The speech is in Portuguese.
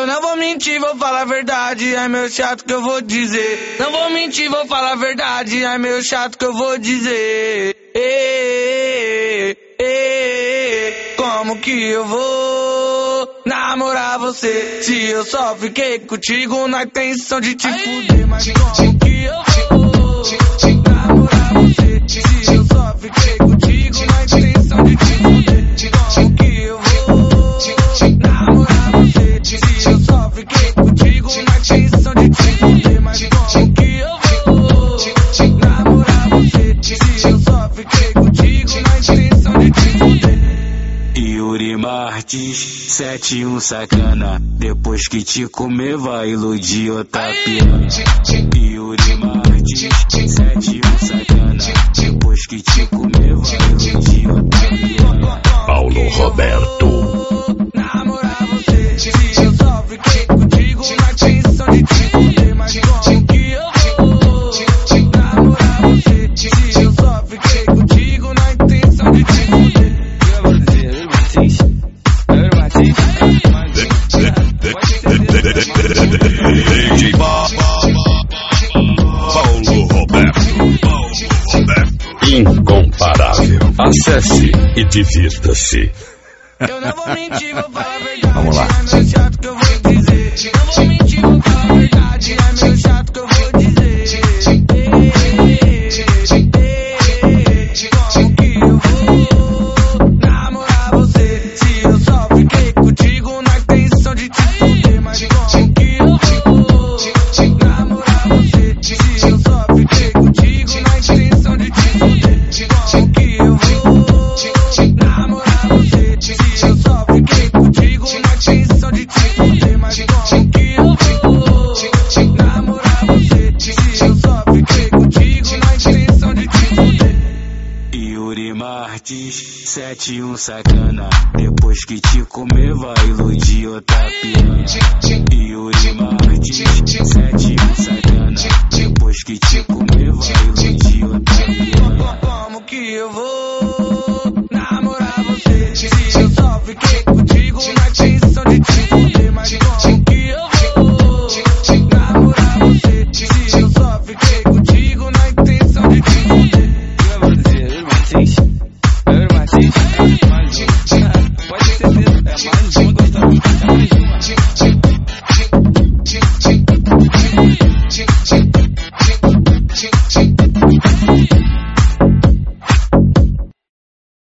Eu não vou mentir, vou falar a verdade, é meio chato que eu vou dizer. Não vou mentir, vou falar a verdade, é meio chato que eu vou dizer. Como que eu vou namorar você se eu só fiquei contigo na intenção de te fuder? Mas como que eu vou namorar você se eu só fiquei contigo na intenção de te fuder? Como que eu vou namorar você se eu só fiquei contigo na intenção de te fuder? Mas como que eu vou namorar você se eu só fiquei contigo na intenção de te fuder? Yuri Martins, 71 sacana. Depois que te comer vai iludir outra piranha. Yuri Martins, 71 sacana. Depois que te comer vai iludir outra piranha. Paulo Roberto. Namorar você se eu só fiquei contigo na intenção de te fuder? Mas como que eu vou namorar você se eu só fiquei contigo na intenção de te fuder? DJ Paulo Roberto. Incomparável. Acesse e divirta-se. Eu não vou mentir, vou falar a verdade. Vamos lá. É meio chato que eu vou dizer. Não vou mentir, vou falar a verdade. É meio chato que eu vou dizer. Como que eu vou namorar você se eu só fiquei contigo na intenção de te fuder? Mas como que eu vou namorar você se eu só fiquei contigo na intenção de te fuder? Como que eu vou namorar você se eu só fiquei contigo na intenção de te fuder? Mas como que eu vou namorar você se eu só fiquei contigo na intenção de te fuder? Yuri Martins, 71 sacana. Depois que te comer vai iludir outra piranha. Yuri Martins, 71 sacana. Depois que te comer vai iludir outra piranha. Como que eu vou